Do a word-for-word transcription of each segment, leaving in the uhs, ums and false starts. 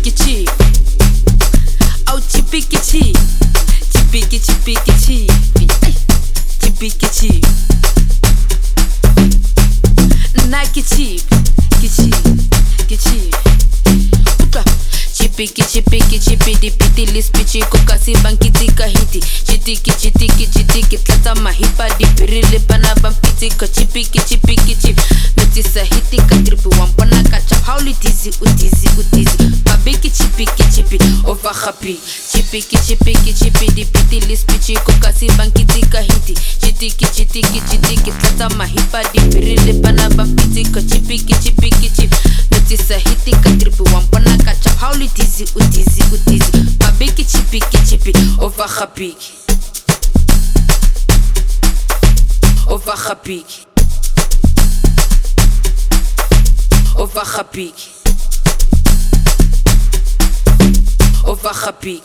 chipiki chip. Oh chipiki chip. Chipiki chipiki chip. Chipiki chip. Nike chip. Kichip. Kichip. Chipiki chipiki chipi di piti lispichi kokasi bankiti kahiti chitiki chitiki chitiki tata mahipa di pirile pana bampiti ko chipiki chipiki chip meti sahiti katripu wampana kacha hauli tizi utizi utizi babiki chipiki chipi over happy chipiki chipiki chipi di piti lispichi kokasi bankiti kahiti chitiki chitiki chitiki tata mahipa di pirile pana bampiti ko chipiki chipiki chip meti sahiti katripu wampana kacha hauli tizi utizi utizi babiki chipiki chipi over happy over happy over happy over happy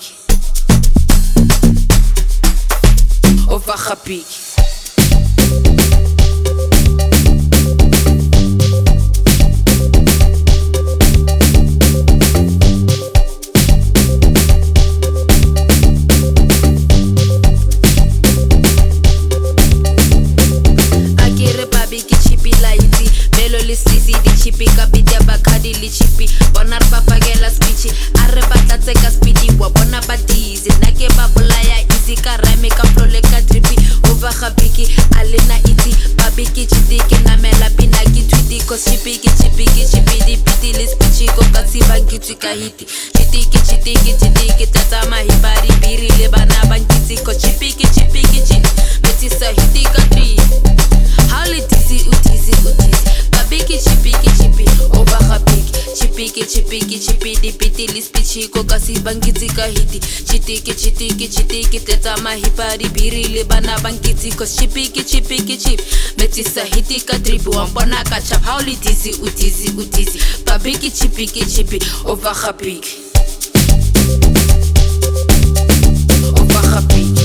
over happy chipi kapitia bakadi li chipi bonar papagela spichi arre batla tseka speedy wa bona badizi nake babulaya easy karame ka flole ka tripi over habiki alena iti babiki chitiki na mela pinaki tweety ko chipiki chipiki chipi di piti li spichi ko katsi banki twika hiti chitiki chitiki chitiki tata mahibari biri le bana banki ko chipiki chipiki chi meti sa hiti ka tri halitisi utisi utisi babiki chipiki chipi over habiki chipiki chipiki chipi di piti lispichi ko kasi bangiti kahiti chitiki chitiki chitiki teta mahipari birili bana bangiti ko chipiki chipiki chip meti sahiti ka tripu wampana kacha hauli tizi utizi utizi babiki chipiki chipi over habiki over habiki